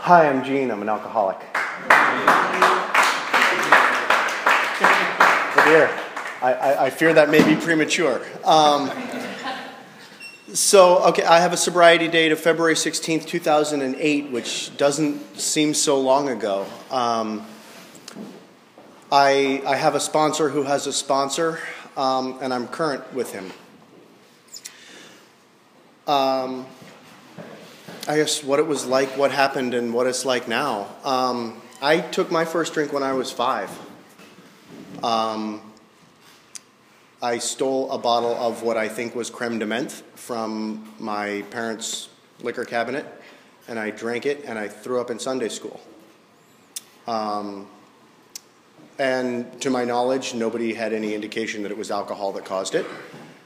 Hi, I'm Gene. I'm an alcoholic. Oh dear. I fear that may be premature. Okay, I have a sobriety date of February 16th, 2008, which doesn't seem so long ago. I have a sponsor who has a sponsor, and I'm current with him. I guess what it was like, what happened, and what it's like now. I took my first drink when I was 5. I stole a bottle of what I think was creme de menthe from my parents' liquor cabinet, and I drank it, and I threw up in Sunday school. And to my knowledge, nobody had any indication that it was alcohol that caused it.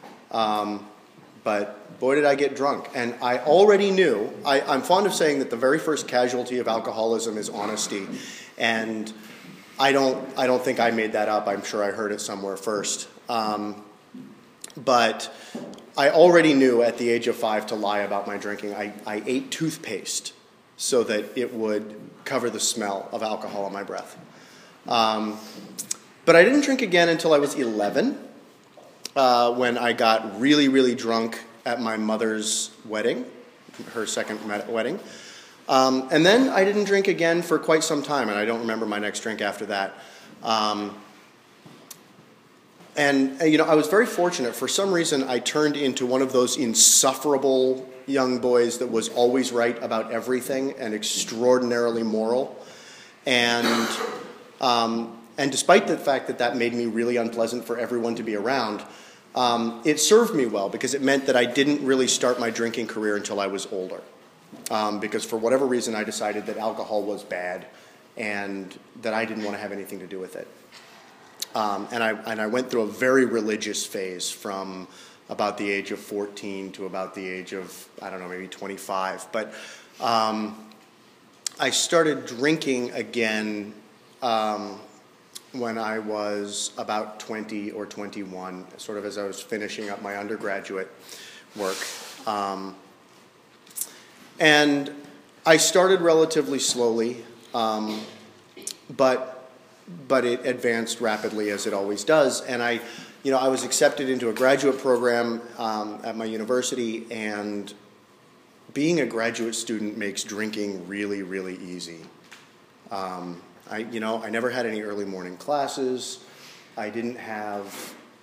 But boy, did I get drunk. And I already knew, I'm fond of saying that the very first casualty of alcoholism is honesty. And I don't think I made that up. I'm sure I heard it somewhere first. But I already knew at the age of 5 to lie about my drinking. I ate toothpaste so that it would cover the smell of alcohol on my breath. But I didn't drink again until I was 11. When I got really, really drunk at my mother's wedding, her second wedding. And then I didn't drink again for quite some time, and I don't remember my next drink after that. I was very fortunate. For some reason, I turned into one of those insufferable young boys that was always right about everything and extraordinarily moral. And despite the fact that that made me really unpleasant for everyone to be around, it served me well because it meant that I didn't really start my drinking career until I was older. Because for whatever reason, I decided that alcohol was bad and that I didn't want to have anything to do with it. And I went through a very religious phase from about the age of 14 to about the age of, maybe 25. But I started drinking again when I was about 20 or 21, sort of as I was finishing up my undergraduate work. And I started relatively slowly, but it advanced rapidly as it always does. And I was accepted into a graduate program at my university, and being a graduate student makes drinking really, really easy. I never had any early morning classes. I didn't have,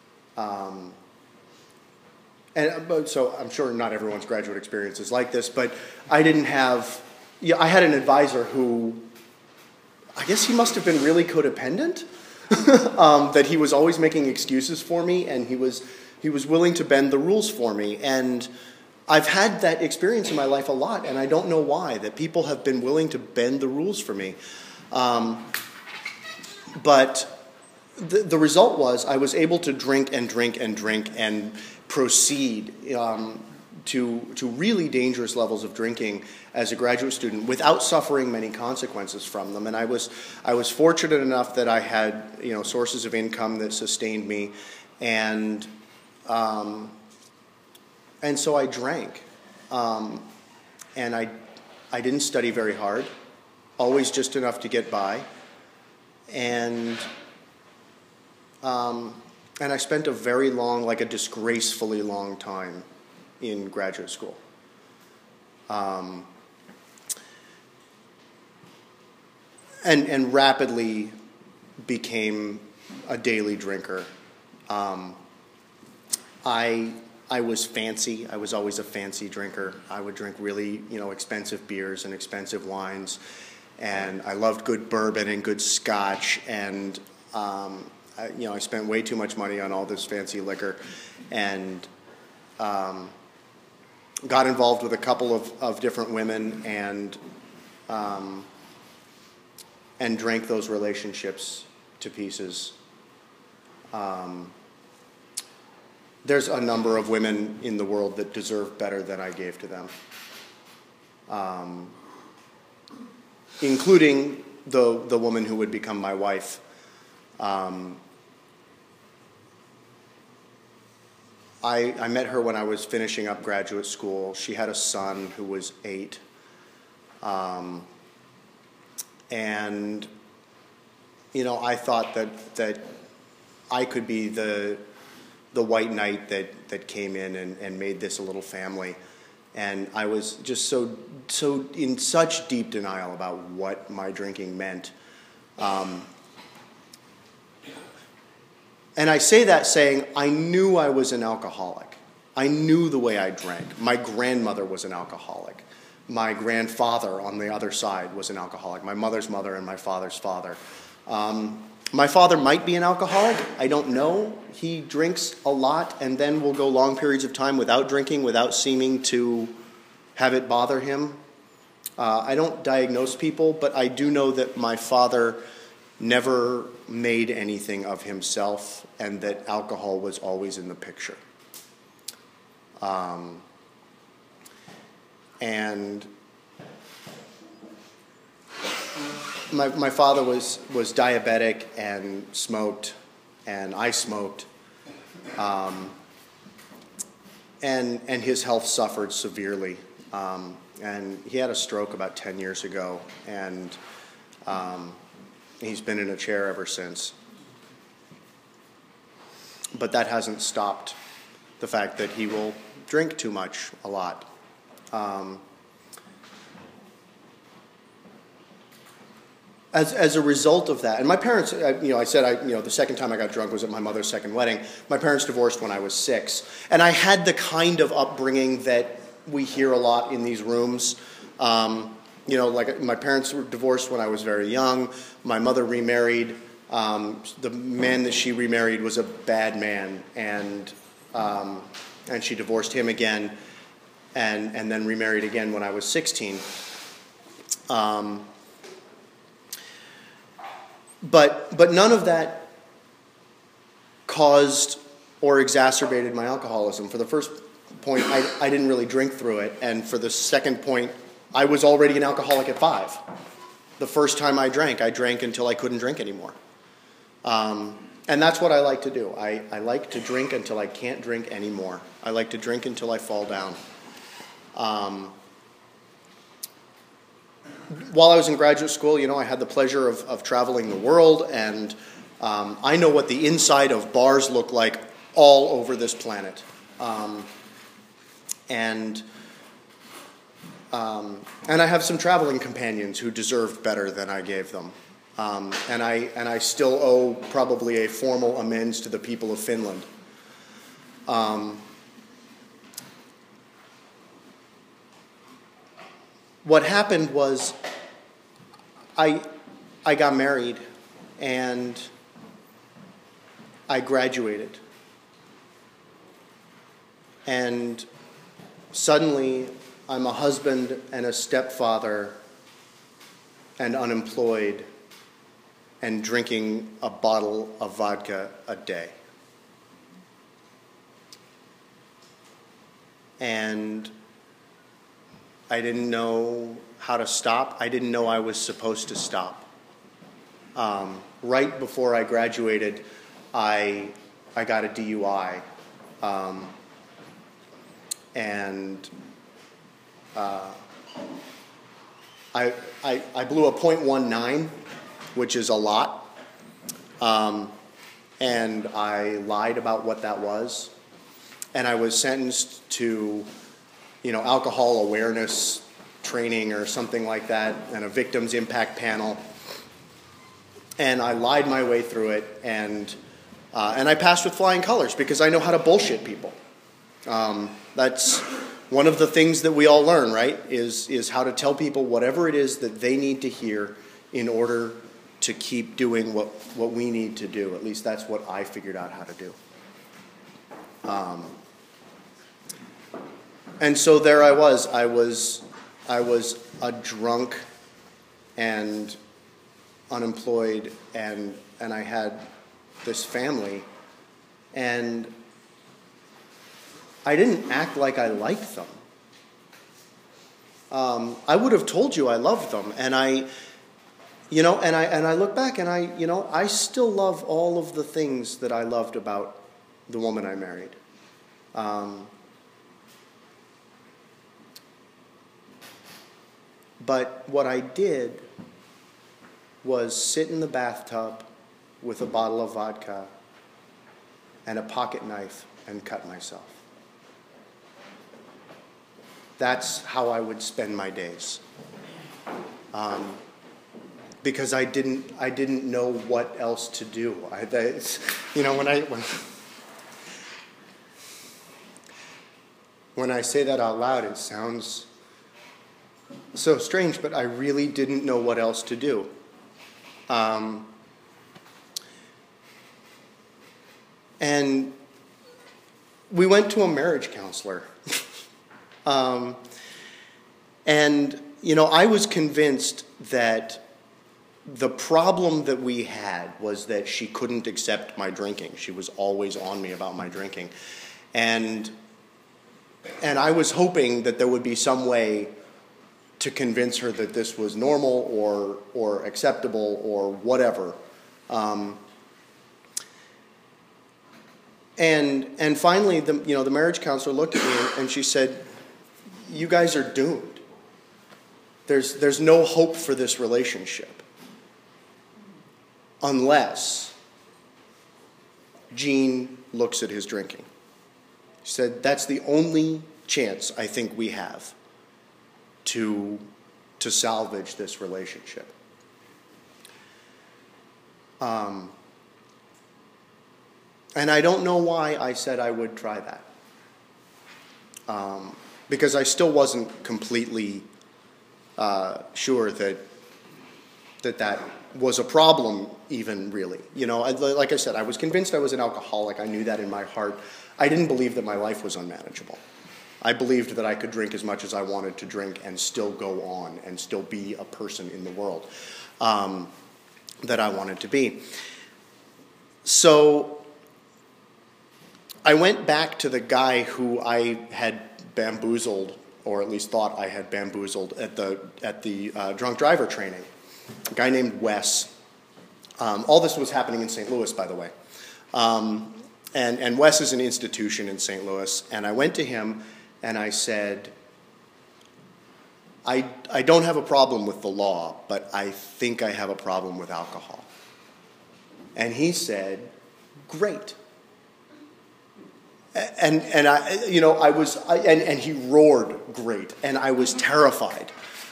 so I'm sure not everyone's graduate experience is like this, but I didn't have, I had an advisor who, I guess he must have been really codependent, that he was always making excuses for me, and he was willing to bend the rules for me. And I've had that experience in my life a lot, and I don't know why, that people have been willing to bend the rules for me. But the result was I was able to drink and proceed to really dangerous levels of drinking as a graduate student without suffering many consequences from them. And I was fortunate enough that I had sources of income that sustained me, and so I drank, and I didn't study very hard. Always just enough to get by, and I spent a very long, a disgracefully long time in graduate school. And rapidly became a daily drinker. I was fancy. I was always a fancy drinker. I would drink really, expensive beers and expensive wines. And I loved good bourbon and good scotch, and I spent way too much money on all this fancy liquor, and got involved with a couple of different women, and drank those relationships to pieces. There's a number of women in the world that deserve better than I gave to them. Including the woman who would become my wife. I met her when I was finishing up graduate school. She had a son who was 8. And, I thought that I could be the white knight that came in and made this a little family. And I was just so in such deep denial about what my drinking meant. And I say that saying, I knew I was an alcoholic. I knew the way I drank. My grandmother was an alcoholic. My grandfather on the other side was an alcoholic. My mother's mother and my father's father. My father might be an alcoholic. I don't know. He drinks a lot and then will go long periods of time without drinking, without seeming to have it bother him. I don't diagnose people, but I do know that my father never made anything of himself and that alcohol was always in the picture. And my father was diabetic and smoked, and I smoked, and his health suffered severely. And he had a stroke about 10 years ago, and he's been in a chair ever since. But that hasn't stopped the fact that he will drink too much a lot. As a result of that, and my parents, I said the second time I got drunk was at my mother's second wedding. My parents divorced when I was 6, and I had the kind of upbringing that we hear a lot in these rooms. Like my parents were divorced when I was very young. My mother remarried. The man that she remarried was a bad man, and she divorced him again, and then remarried again when I was 16. But none of that caused or exacerbated my alcoholism. For the first point, I didn't really drink through it, and for the second point, I was already an alcoholic at 5. The first time I drank until I couldn't drink anymore. And that's what I like to do. I like to drink until I can't drink anymore. I like to drink until I fall down. While I was in graduate school, I had the pleasure of traveling the world, and I know what the inside of bars look like all over this planet. And I have some traveling companions who deserved better than I gave them. And I still owe probably a formal amends to the people of Finland. What happened was I got married and I graduated. And suddenly I'm a husband and a stepfather and unemployed and drinking a bottle of vodka a day. And I didn't know how to stop. I didn't know I was supposed to stop. Right before I graduated, I got a DUI. I blew a .19, which is a lot. And I lied about what that was. And I was sentenced to alcohol awareness training or something like that, and a victims impact panel. And I lied my way through it, and I passed with flying colors because I know how to bullshit people. That's one of the things that we all learn, right? Is how to tell people whatever it is that they need to hear in order to keep doing what we need to do. At least that's what I figured out how to do. And so there I was. I was a drunk and unemployed, and I had this family, and I didn't act like I liked them. I would have told you I loved them, and I look back and I still love all of the things that I loved about the woman I married. But what I did was sit in the bathtub with a bottle of vodka and a pocket knife and cut myself. That's how I would spend my days. Because I didn't know what else to do. When I say that out loud, it sounds so strange, but I really didn't know what else to do. And we went to a marriage counselor. And, I was convinced that the problem that we had was that she couldn't accept my drinking. She was always on me about my drinking. And I was hoping that there would be some way to convince her that this was normal or acceptable or whatever. And finally, the marriage counselor looked at me and she said, "You guys are doomed. There's no hope for this relationship unless Gene looks at his drinking." She said, "That's the only chance I think we have to salvage this relationship." And I don't know why I said I would try that. Because I still wasn't completely sure that was a problem even, really. Like I said, I was convinced I was an alcoholic. I knew that in my heart. I didn't believe that my life was unmanageable. I believed that I could drink as much as I wanted to drink and still go on and still be a person in the world that I wanted to be. So I went back to the guy who I had bamboozled, or at least thought I had bamboozled at the drunk driver training. A guy named Wes. All this was happening in St. Louis, by the way. And Wes is an institution in St. Louis. And I went to him and I said, I don't have a problem with the law, but I think I have a problem with alcohol. And he said, "Great." And he roared, "Great," and I was terrified.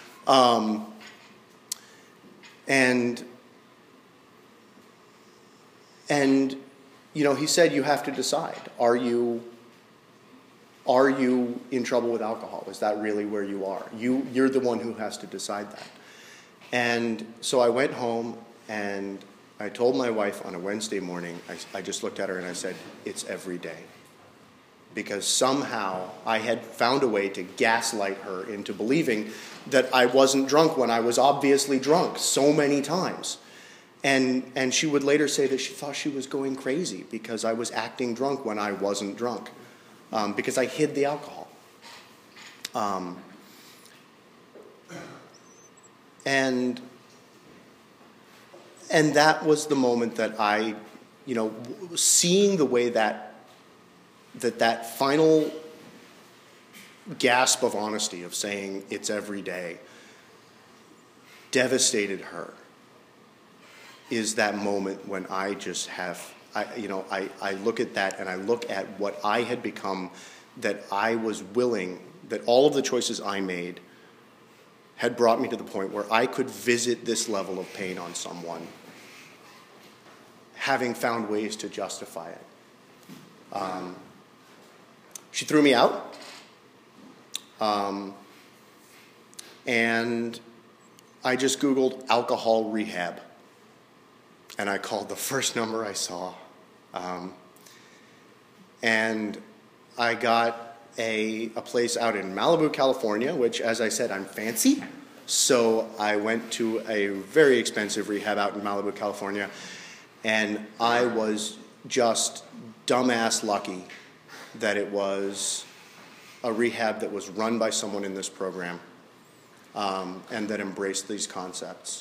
He said, "You have to decide. Are you in trouble with alcohol? Is that really where you are? You're the one who has to decide that." And so I went home and I told my wife on a Wednesday morning, I just looked at her and I said, "It's every day." Because somehow I had found a way to gaslight her into believing that I wasn't drunk when I was obviously drunk so many times. And she would later say that she thought she was going crazy because I was acting drunk when I wasn't drunk, because I hid the alcohol. And that was the moment that I, seeing the way that final gasp of honesty of saying it's every day devastated her, is that moment when I just have, I look at that and I look at what I had become, that I was willing, that all of the choices I made had brought me to the point where I could visit this level of pain on someone, having found ways to justify it. She threw me out, and I just Googled alcohol rehab, and I called the first number I saw, and I got a place out in Malibu, California, which, as I said, I'm fancy, so I went to a very expensive rehab out in Malibu, California, and I was just dumbass lucky that it was a rehab that was run by someone in this program, and that embraced these concepts.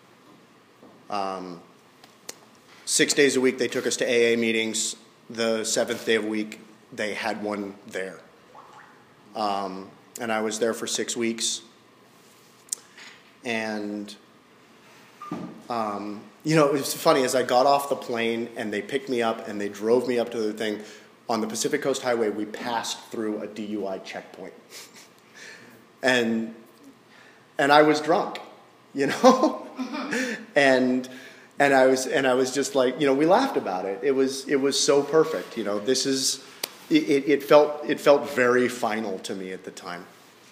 6 days a week they took us to AA meetings. The 7th day of the week they had one there. And I was there for 6 weeks. And It was funny, as I got off the plane and they picked me up and they drove me up to the thing, on the Pacific Coast Highway, we passed through a DUI checkpoint. and I was drunk, and I was just like, we laughed about it. It was so perfect. It felt very final to me at the time.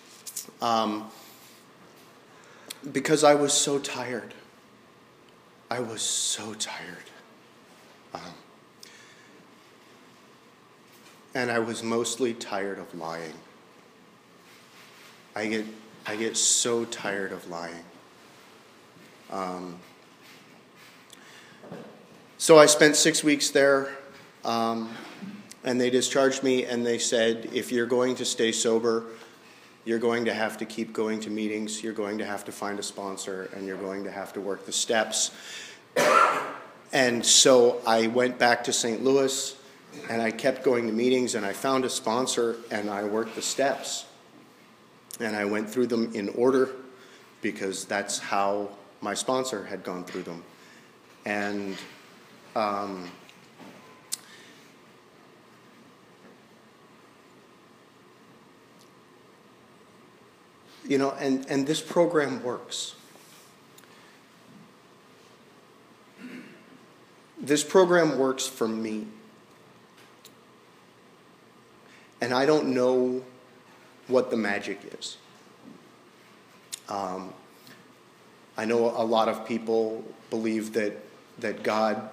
Because I was so tired. I was so tired. And I was mostly tired of lying. I get so tired of lying. So I spent 6 weeks there, and they discharged me, and they said, if you're going to stay sober, you're going to have to keep going to meetings, you're going to have to find a sponsor, and you're going to have to work the steps. And so I went back to St. Louis, and I kept going to meetings, and I found a sponsor, and I worked the steps. And I went through them in order, because that's how my sponsor had gone through them. And and this program works. This program works for me. And I don't know what the magic is. I know a lot of people believe that God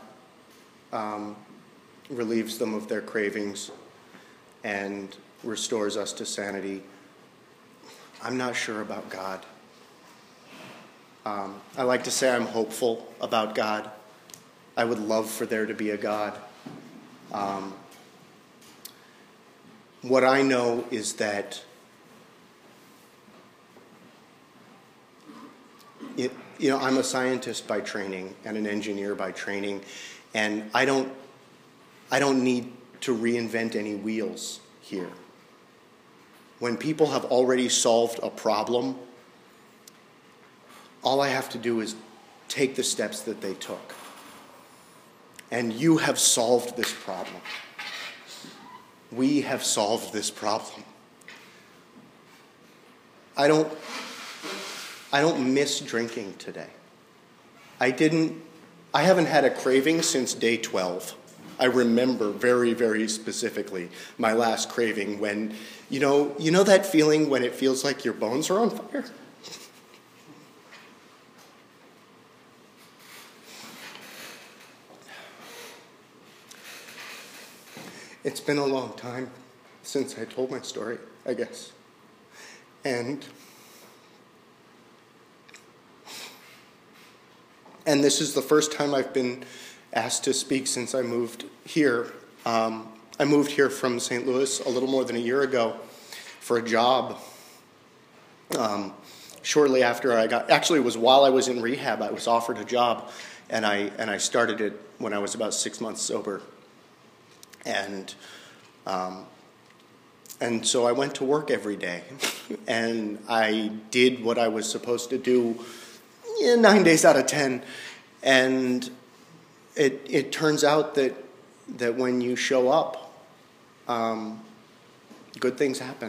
relieves them of their cravings and restores us to sanity. I'm not sure about God. I like to say I'm hopeful about God. I would love for there to be a God. What I know is that I'm a scientist by training and an engineer by training, and I don't need to reinvent any wheels here. When people have already solved a problem, all I have to do is take the steps that they took. And you have solved this problem. We have solved this problem. I don't miss drinking today. I haven't had a craving since day 12. I remember very, very specifically my last craving when, you know that feeling when it feels like your bones are on fire? It's been a long time since I told my story, I guess. And this is the first time I've been asked to speak since I moved here. I moved here from St. Louis a little more than a year ago for a job. Shortly after it was while I was in rehab, I was offered a job, and I started it when I was about 6 months sober. And so I went to work every day, and I did what I was supposed to do 9 days out of 10. And it turns out that when you show up, good things happen.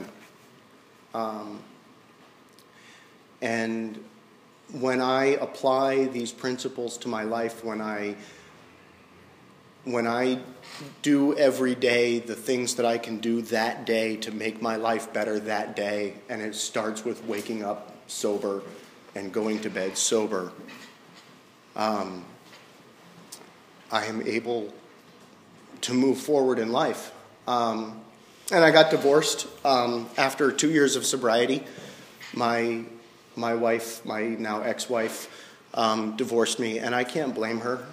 And when I apply these principles to my life, when I do every day the things that I can do that day to make my life better that day, and it starts with waking up sober and going to bed sober, I am able to move forward in life. And I got divorced after 2 years of sobriety. My wife, my now ex-wife, divorced me, and I can't blame her.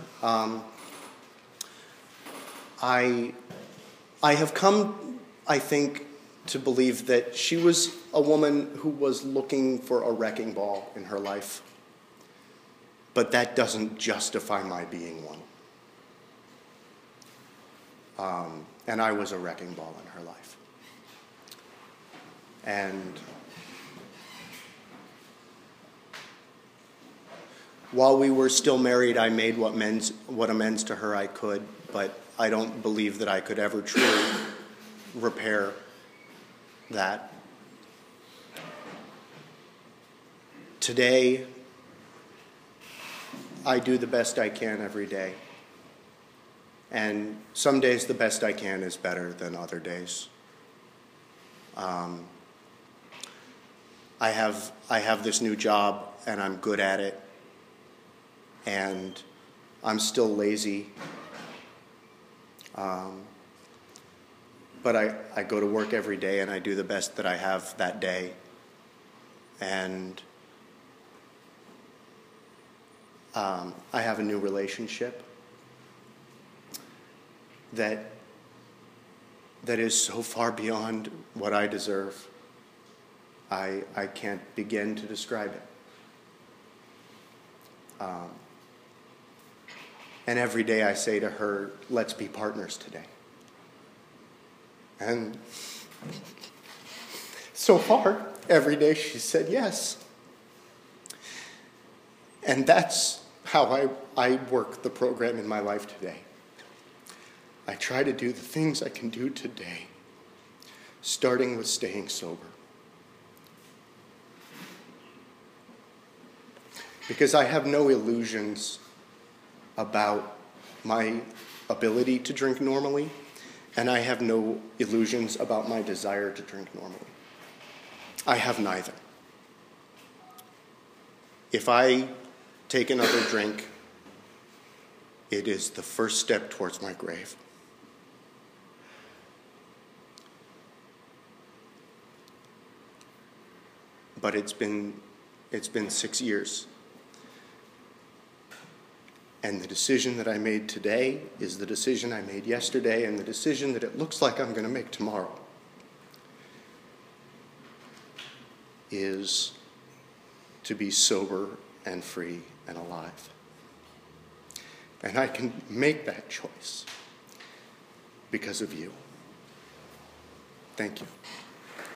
I have come, I think, to believe that she was a woman who was looking for a wrecking ball in her life. But that doesn't justify my being one. And I was a wrecking ball in her life. And while we were still married, I made what amends to her I could, but I don't believe that I could ever truly repair that. Today, I do the best I can every day. And some days the best I can is better than other days. I have this new job and I'm good at it. And I'm still lazy. But I go to work every day and I do the best that I have that day. And I have a new relationship that is so far beyond what I deserve. I can't begin to describe it. And every day I say to her, let's be partners today. And so far, every day she said yes. And that's how I work the program in my life today. I try to do the things I can do today, starting with staying sober. Because I have no illusions about my ability to drink normally, and I have no illusions about my desire to drink normally. I have neither. If I take another drink, it is the first step towards my grave. But it's been 6 years. And the decision that I made today is the decision I made yesterday and the decision that it looks like I'm going to make tomorrow is to be sober and free and alive. And I can make that choice because of you. Thank you.